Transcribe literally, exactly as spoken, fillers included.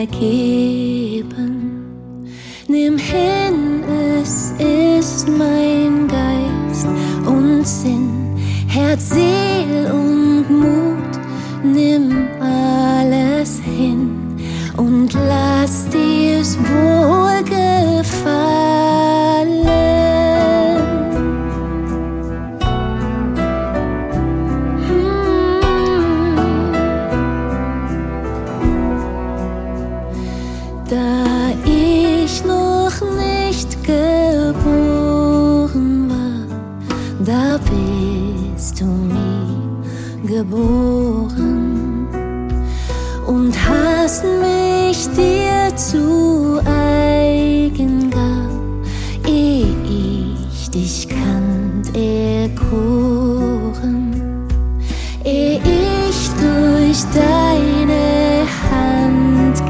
ergeben. Nimm hin, es ist mein Geist und Sinn, Herz, Seel und Mut. Nimm alles hin und lass dir's wohlgefallen. Da ich noch nicht geboren war, da bist du nie geboren und hast mich dir zu